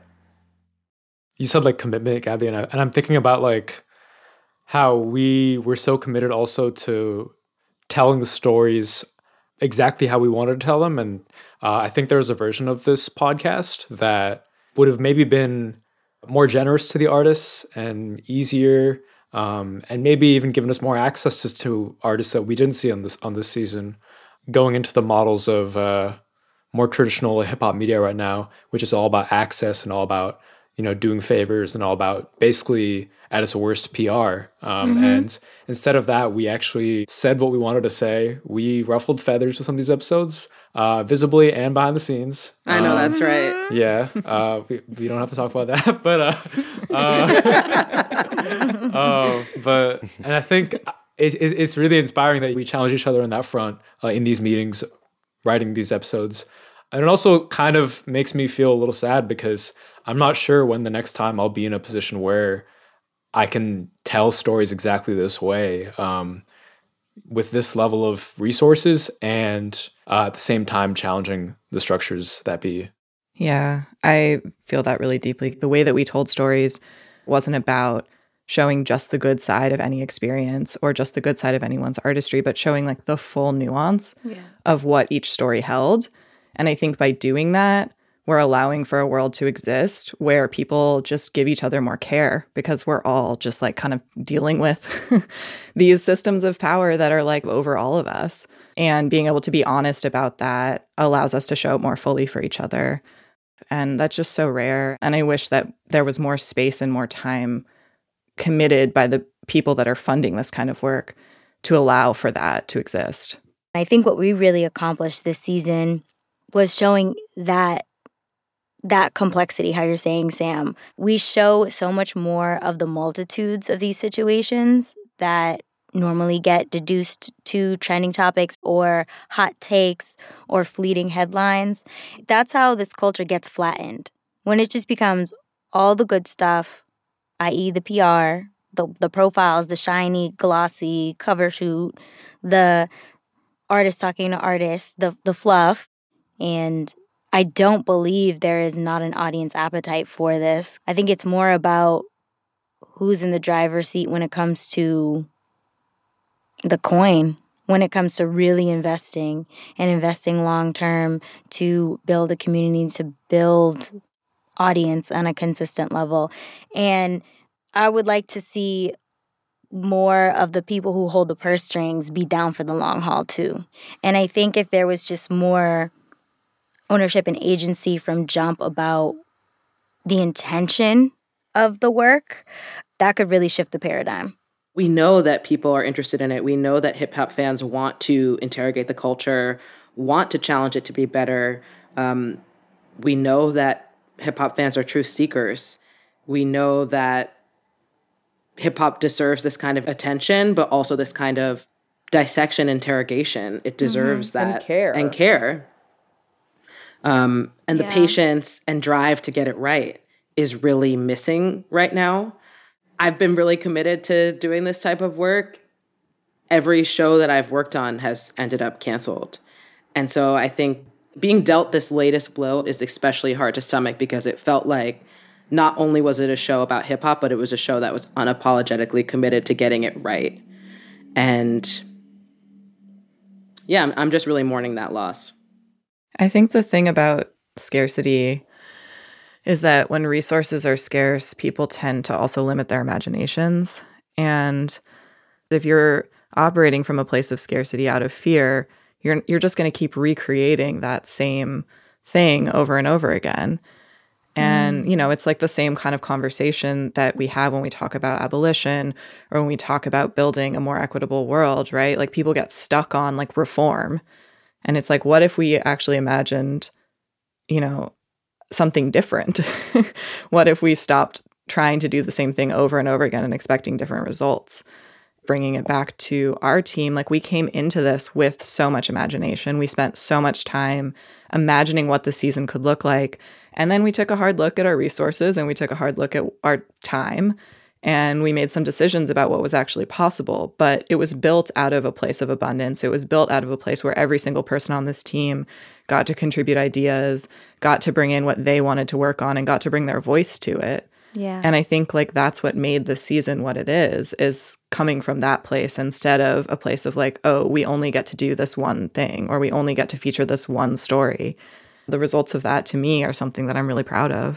You said like commitment, Gabby, and, I, and I'm thinking about like how we were so committed also to telling the stories exactly how we wanted to tell them. And uh, I think there was a version of this podcast that would have maybe been more generous to the artists and easier, um, and maybe even given us more access to, to artists that we didn't see on this on this season, going into the models of uh, more traditional hip hop media right now, which is all about access and all about, you know, doing favors and all about basically at its worst P R. Um,
Mm-hmm.
And instead of that, we actually said what we wanted to say. We ruffled feathers with some of these episodes, uh, visibly and behind the scenes.
I know,
Um,
that's right.
Yeah. Uh, we, we don't have to talk about that, but, uh, uh, uh, but, and I think it, it, it's really inspiring that we challenge each other on that front uh, in these meetings, writing these episodes. And it also kind of makes me feel a little sad because I'm not sure when the next time I'll be in a position where I can tell stories exactly this way, um, with this level of resources and uh, at the same time challenging the structures that be.
Yeah, I feel that really deeply. The way that we told stories wasn't about showing just the good side of any experience or just the good side of anyone's artistry, but showing like the full nuance
Yeah.
of what each story held. And I think by doing that, we're allowing for a world to exist where people just give each other more care because we're all just like kind of dealing with these systems of power that are like over all of us. And being able to be honest about that allows us to show up more fully for each other. And that's just so rare. And I wish that there was more space and more time committed by the people that are funding this kind of work to allow for that to exist.
I think what we really accomplished this season was showing that that complexity, how you're saying, Sam. We show so much more of the multitudes of these situations that normally get deduced to trending topics or hot takes or fleeting headlines. That's how this culture gets flattened. When it just becomes all the good stuff, that is the P R, the the profiles, the shiny, glossy cover shoot, the artist talking to artists, the the fluff. And I don't believe there is not an audience appetite for this. I think it's more about who's in the driver's seat when it comes to the coin, when it comes to really investing and investing long term to build a community, to build audience on a consistent level. And I would like to see more of the people who hold the purse strings be down for the long haul too. And I think if there was just more ownership and agency from jump about the intention of the work, that could really shift the paradigm.
We know that people are interested in it. We know that hip-hop fans want to interrogate the culture, want to challenge it to be better. Um, we know that hip-hop fans are truth seekers. We know that hip-hop deserves this kind of attention, but also this kind of dissection, interrogation. It deserves
Mm-hmm.
that.
And care.
And care. Um, and the
Yeah.
patience and drive to get it right is really missing right now. I've been really committed to doing this type of work. Every show that I've worked on has ended up canceled. And so I think being dealt this latest blow is especially hard to stomach because it felt like not only was it a show about hip hop, but it was a show that was unapologetically committed to getting it right. And yeah, I'm, I'm just really mourning that loss.
I think the thing about scarcity is that when resources are scarce, people tend to also limit their imaginations. And if you're operating from a place of scarcity out of fear, you're you're just going to keep recreating that same thing over and over again. And, you know, it's like the same kind of conversation that we have when we talk about abolition or when we talk about building a more equitable world, right? Like people get stuck on like reform. And it's like, what if we actually imagined, you know, something different? What if we stopped trying to do the same thing over and over again and expecting different results? Bringing it back to our team, like we came into this with so much imagination. We spent so much time imagining what the season could look like. And then we took a hard look at our resources and we took a hard look at our time and we made some decisions about what was actually possible. But it was built out of a place of abundance. It was built out of a place where every single person on this team got to contribute ideas, got to bring in what they wanted to work on and got to bring their voice to it.
Yeah.
And I think like that's what made the season what it is, is coming from that place instead of a place of like, oh, we only get to do this one thing or we only get to feature this one story. The results of that to me are something that I'm really proud of.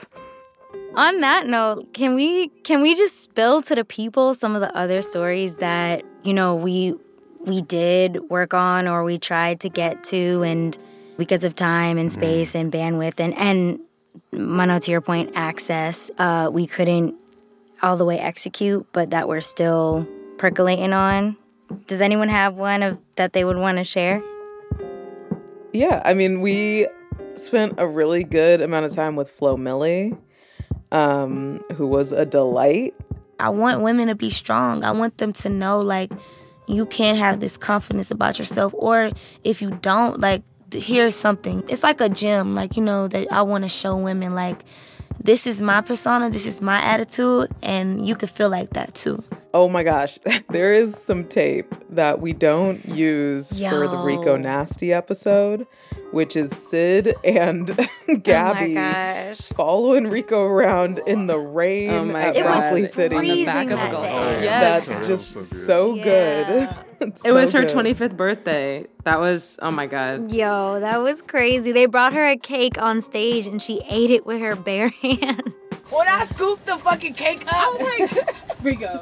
On that note, can we can we just spill to the people some of the other stories that, you know, we we did work on or we tried to get to, and because of time and space and bandwidth and and Mano, to your point, access, uh, we couldn't all the way execute, but that we're still percolating on. Does anyone have one of that they would want to share?
Yeah, I mean, we spent a really good amount of time with Flo Milli, um, who was a delight.
I want women to be strong. I want them to know, like, you can have this confidence about yourself. Or if you don't, like, here's something. It's like a gym, like, you know, that I want to show women, like, this is my persona, this is my attitude, and you can feel like that too.
Oh my gosh, there is some tape that we don't use
Yo.
for the Rico Nasty episode, which is Sid and Gabby
Oh my gosh.
following Rico around in the rain
Oh my
at
God.
Berkeley
It was
City.
freezing
In the back of
that
a golf
day.
cart.
Yes.
That's just so good. It's
It was
so
her
good.
twenty-fifth birthday. That was, oh my God.
Yo, that was crazy. They brought her a cake on stage and she ate it with her bare hands.
When I scooped the fucking cake up, I was like, Rico.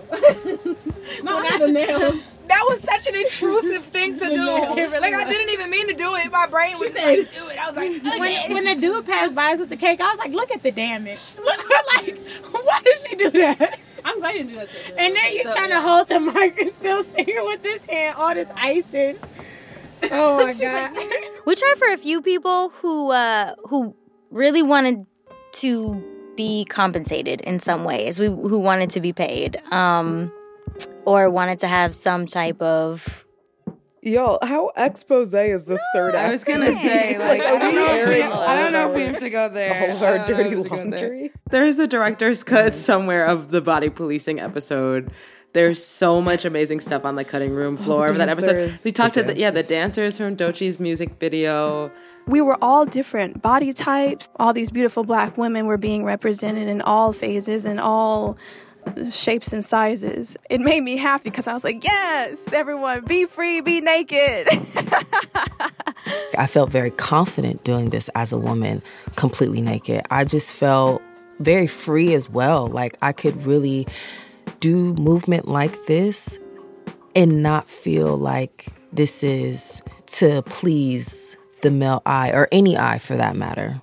Not the nails. That was such an intrusive thing to
The
do.
nails. It really
Like, I
was.
didn't even mean to do it. My brain was
said-
like, do it. I was like, okay.
When, when the dude passed by us with the cake, I was like, look at the damage. Look, like, why did she do that?
I'm glad you didn't do that to her.
And then you're
So,
trying
yeah.
to hold the mic and still singing with this hand, all this icing. Oh my God.
We tried for a few people who uh, who really wanted to be compensated in some ways. We who wanted to be paid. Um, or wanted to have some type of...
Y'all, how expose is this third act?
I was gonna say, like, I don't know if we, I don't know if we have to go there.
All our
I don't know
dirty
if we have to go there.
laundry.
There's a director's cut somewhere of the body policing episode. There's so much amazing stuff on the cutting room floor of that episode.
dancers.
We talked
The
to the yeah the dancers from Doechie's music video.
We were all different body types. All these beautiful black women were being represented in all phases and all shapes and sizes. It made me happy because I was like, yes, everyone, be free, be naked.
I felt very confident doing this as a woman, completely naked. I just felt very free as well. Like I could really do movement like this and not feel like this is to please the male eye or any eye for that matter.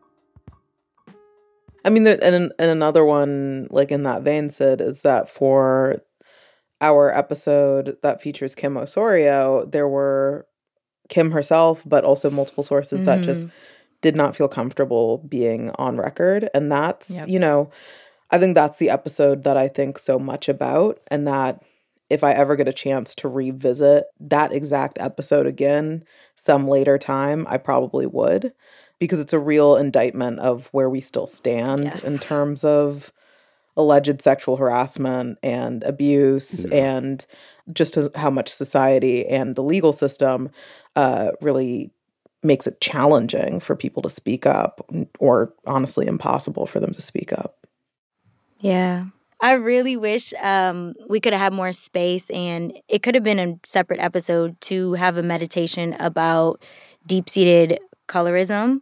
I mean, and, and another one, like in that vein, Sid, is that for our episode that features Kim Osorio, there were Kim herself, but also multiple sources mm-hmm. that just did not feel comfortable being on record. And that's, yep. you know, I think that's the episode that I think so much about. And that if I ever get a chance to revisit that exact episode again some later time, I probably would. Because it's a real indictment of where we still stand yes. in terms of alleged sexual harassment and abuse yeah. and just as, how much society and the legal system uh, really makes it challenging for people to speak up or honestly impossible for them to speak up.
Yeah. I really wish um, we could have had more space, and it could have been a separate episode to have a meditation about deep-seated colorism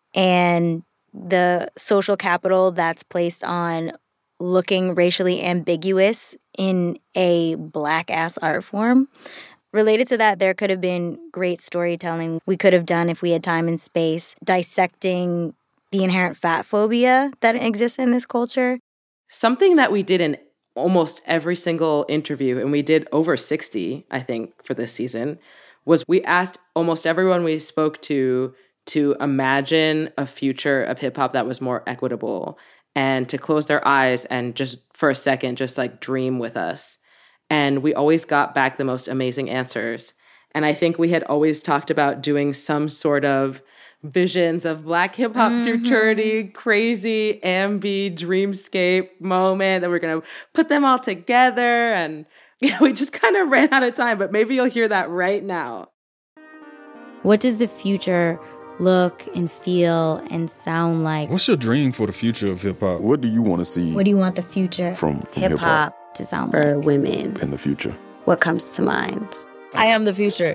and the social capital that's placed on looking racially ambiguous in a black-ass art form. Related to that, there could have been great storytelling we could have done if we had time and space, dissecting the inherent fat phobia that exists in this culture.
Something that we did in almost every single interview, and we did over sixty, I think, for this season, was we asked almost everyone we spoke to to imagine a future of hip hop that was more equitable and to close their eyes and just for a second, just like dream with us. And we always got back the most amazing answers. And I think we had always talked about doing some sort of visions of Black hip hop mm-hmm. futurity, crazy, ambi, dreamscape moment that we're going to put them all together. And yeah, we just kind of ran out of time, but maybe you'll hear that right now.
What does the future look and feel and sound like?
What's your dream for the future of hip-hop?
What do you want to see?
What do you want the future
from, from
hip-hop,
hip-hop
to sound
for
like?
Women
in the future?
What comes to mind?
I am the future.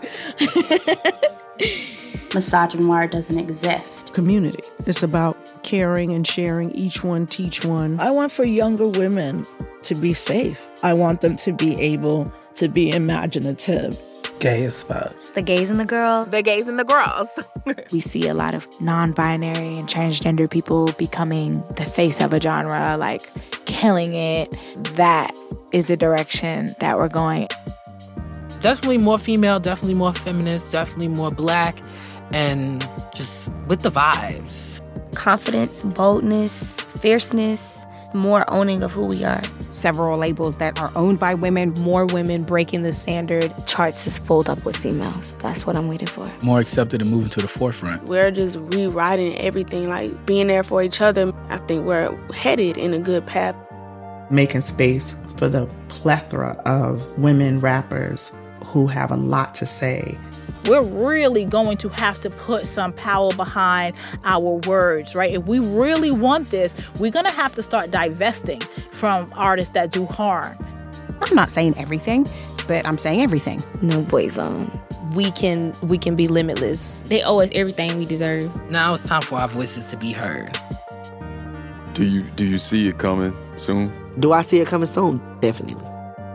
Misogynoir doesn't exist.
Community. It's about caring and sharing, each one teach one.
I want for younger women to be safe. I want them to be able to be imaginative.
Gay as fuck.
The gays and the girls.
The gays and the girls.
We see a lot of non-binary and transgender people becoming the face of a genre, like killing it. That is the direction that we're going.
Definitely more female, definitely more feminist, definitely more Black, and just with the vibes.
Confidence, boldness, fierceness, more owning of who we are.
Several labels that are owned by women, more women breaking the standard.
Charts is filled up with females. That's what I'm waiting for.
More accepted and moving to the forefront.
We're just rewriting everything, like being there for each other. I think we're headed in a good path.
Making space for the plethora of women rappers who have a lot to say.
We're really going to have to put some power behind our words, right? If we really want this, we're going to have to start divesting from artists that do harm.
I'm not saying everything, but I'm saying everything.
No boy zone.
We can we can be limitless.
They owe us everything we deserve.
Now it's time for our voices to be heard.
Do you do you see it coming soon?
Do I see it coming soon? Definitely.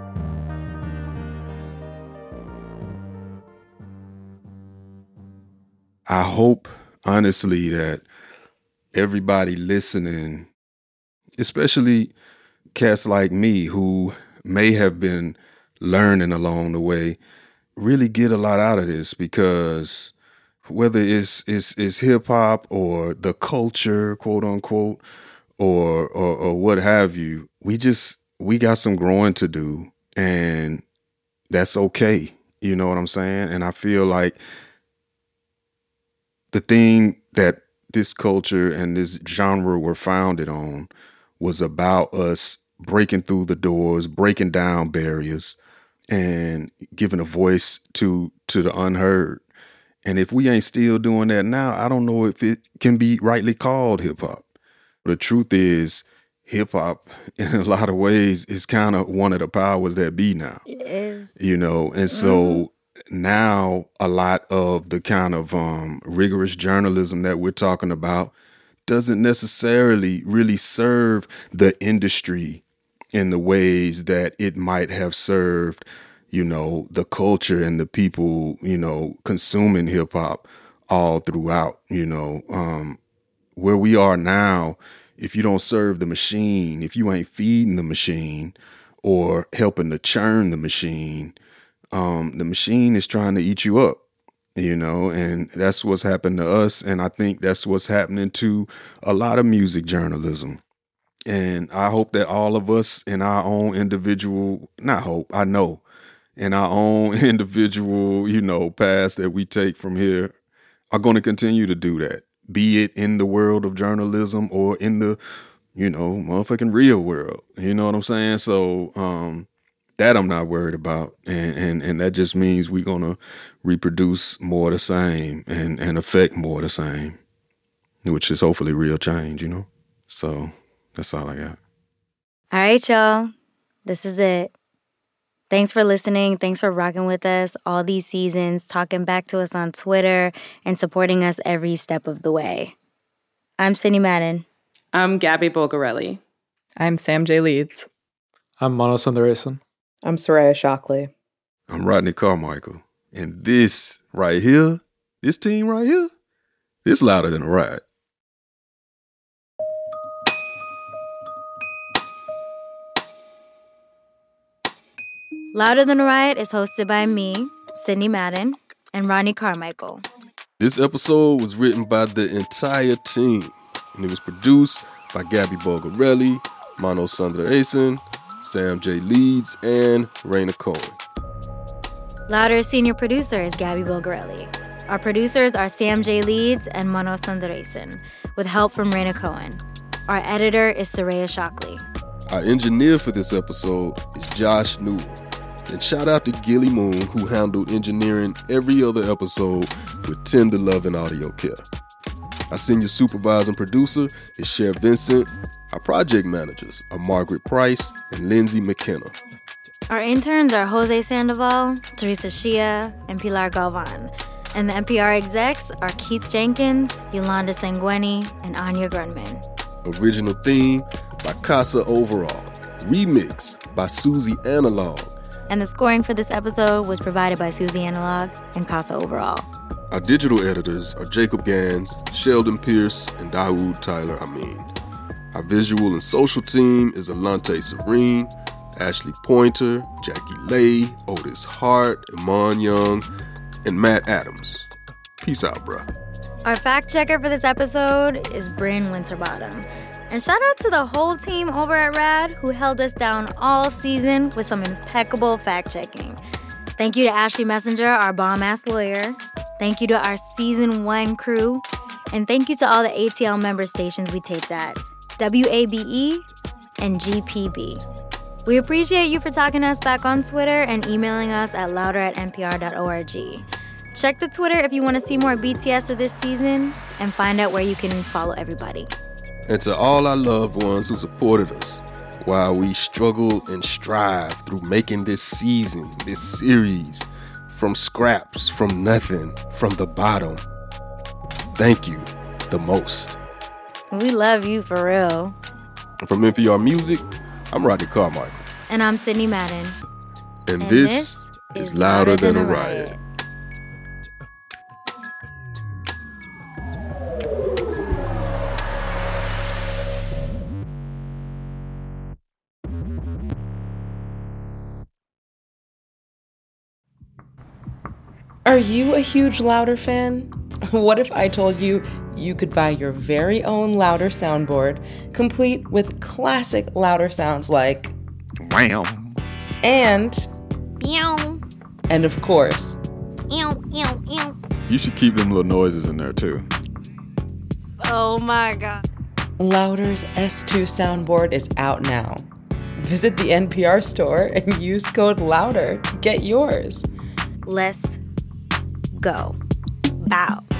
I hope, honestly, that everybody listening, especially cats like me who may have been learning along the way, really get a lot out of this, because whether it's it's, it's hip hop or the culture, quote unquote, or, or or what have you, we just we got some growing to do, And that's okay. You know what I'm saying? And I feel like the thing that this culture and this genre were founded on was about us breaking through the doors, breaking down barriers, and giving a voice to to the unheard. And if we ain't still doing that now, I don't know if it can be rightly called hip hop. The truth is, hip hop in a lot of ways is kind of one of the powers that be now.
It is.
You know, and so now a lot of the kind of um, rigorous journalism that we're talking about doesn't necessarily really serve the industry in the ways that it might have served, you know, the culture and the people, you know, consuming hip hop all throughout, you know, um, where we are now. If you don't serve the machine, if you ain't feeding the machine or helping to churn the machine, um, the machine is trying to eat you up, you know, and that's what's happened to us. And I think that's what's happening to a lot of music journalism. And I hope that all of us in our own individual, not hope, I know, in our own individual, you know, paths that we take from here are going to continue to do that. Be it in the world of journalism or in the, you know, motherfucking real world. You know what I'm saying? So um, that I'm not worried about. And, and and that just means we're going to reproduce more of the same and, and affect more of the same, which is hopefully real change, you know? So that's all I got.
All right, y'all. This is it. Thanks for listening. Thanks for rocking with us all these seasons, talking back to us on Twitter, and supporting us every step of the way. I'm Sydney Madden.
I'm Gabby Bulgarelli.
I'm Sam J. Leeds.
I'm Mano Sundaresan.
I'm Soraya Shockley.
I'm Rodney Carmichael. And this right here, this team right here, it's louder than a riot.
Louder Than a Riot is hosted by me, Sydney Madden, and Rodney Carmichael.
This episode was written by the entire team, and it was produced by Gabby Bulgarelli, Mano Sundaresan, Sam J. Leeds, and Raina Cohen.
Louder's senior producer is Gabby Bulgarelli. Our producers are Sam J. Leeds and Mano Sundaresan, with help from Raina Cohen. Our editor is Soraya Shockley.
Our engineer for this episode is Josh Newell. And shout out to Gilly Moon, who handled engineering every other episode with tender love and audio care. Our senior supervisor and producer is Cher Vincent. Our project managers are Margaret Price and Lindsay McKenna.
Our interns are Jose Sandoval, Teresa Shia, and Pilar Galvan. And the N P R execs are Keith Jenkins, Yolanda Sanguini, and Anya Grunman.
Original theme by Casa Overall. Remix by Susie Analog.
And the scoring for this episode was provided by Susie Analog and Casa Overall.
Our digital editors are Jacob Gans, Sheldon Pierce, and Dawood Tyler Amin. Our visual and social team is Alante Serene, Ashley Pointer, Jackie Lay, Otis Hart, Iman Young, and Matt Adams. Peace out, bruh.
Our fact checker for this episode is Bryn Winterbottom. And shout out to the whole team over at RAD who held us down all season with some impeccable fact checking. Thank you to Ashley Messenger, our bomb-ass lawyer. Thank you to our season one crew. And thank you to all the A T L member stations we taped at, W A B E and G P B. We appreciate you for talking to us back on Twitter and emailing us at louder at n p r dot org. Check the Twitter if you want to see more B T S of this season and find out where you can follow everybody.
And to all our loved ones who supported us while we struggled and strive through making this season, this series, from scraps, from nothing, from the bottom. Thank you the most.
We love you for real.
From N P R Music, I'm Rodney Carmichael.
And I'm Sydney Madden.
And, and this, this is Louder Than a Riot.
Are you a huge Louder fan? What if I told you you could buy your very own Louder soundboard, complete with classic Louder sounds like
wham,
And,
Meow.
and of course,
Ew, ew, ew.
You should keep them little noises in there too.
Oh my God.
Louder's S two soundboard is out now. Visit the N P R store and use code LOUDER to get yours.
Let's go. Bow.